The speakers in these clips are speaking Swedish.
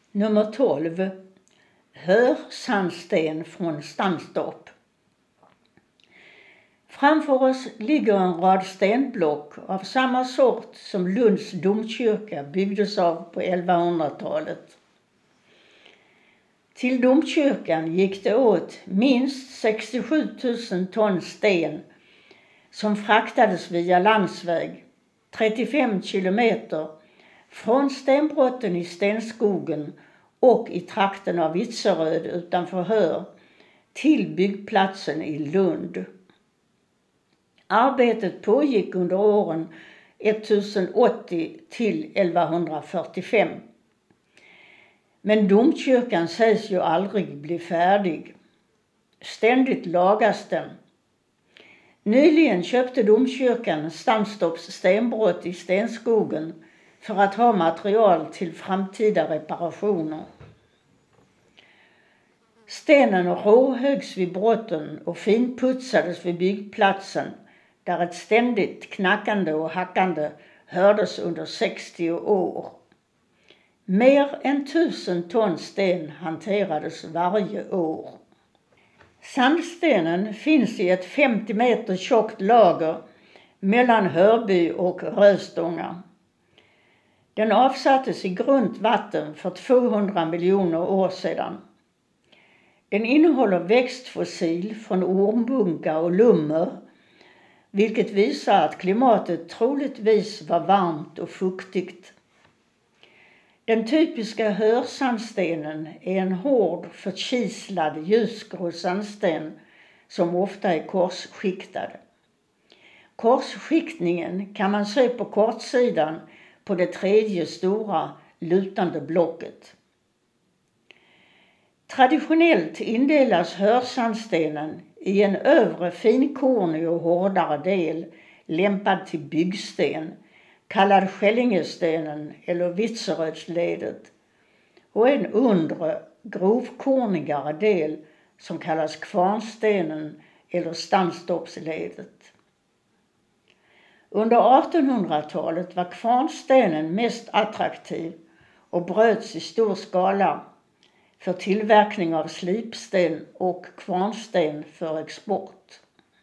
Nummer 12. Hörsandsten från Stenstorp. Framför oss ligger en rad stenblock av samma sort som Lunds domkyrka byggdes av på 1100-talet. Till domkyrkan gick det åt minst 67 000 ton sten som fraktades via landsväg 35 kilometer från stenbrotten i Stenskogen och i trakten av Vitseröd utanför Höör till byggplatsen i Lund. Arbetet pågick under åren 1080 till 1145. Men domkyrkan sägs ju aldrig bli färdig. Ständigt lagas den. Nyligen köpte domkyrkan Stenstorps stenbrott i Stenskogen för att ha material till framtida reparationer. Stenen råhögs vid brotten och finputsades vid byggplatsen där ett ständigt knackande och hackande hördes under 60 år. Mer än 1000 ton sten hanterades varje år. Sandstenen finns i ett 50 meter tjockt lager mellan Hörby och Röstånga. Den avsattes i grunt vatten för 200 miljoner år sedan. Den innehåller växtfossil från ormbunka och lummer, vilket visar att klimatet troligtvis var varmt och fuktigt. Den typiska hörsandstenen är en hård, förkislad ljusgrå sandsten som ofta är korsskiktad. Korsskiktningen kan man se på kortsidan på det tredje stora lutande blocket. Traditionellt indelas hörsandstenen i en övre finkornig och hårdare del lämpad till byggsten, kallad Skällingestenen eller Vitserödsledet, och en undre grovkornigare del som kallas Kvarnstenen eller Stenstorpsledet. Under 1800-talet var kvarnstenen mest attraktiv och bröts i stor skala för tillverkning av slipsten och kvarnsten för export.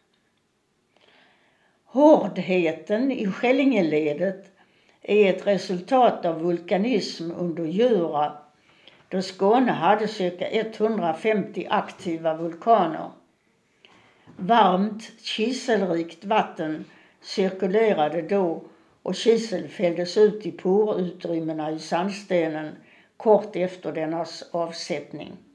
Hårdheten i Skällingeledet är ett resultat av vulkanism under Jura, då Skåne hade cirka 150 aktiva vulkaner. Varmt, kiselrikt vatten cirkulerade då och kisel fälldes ut i porutrymmena i sandstenen kort efter dennas avsättning.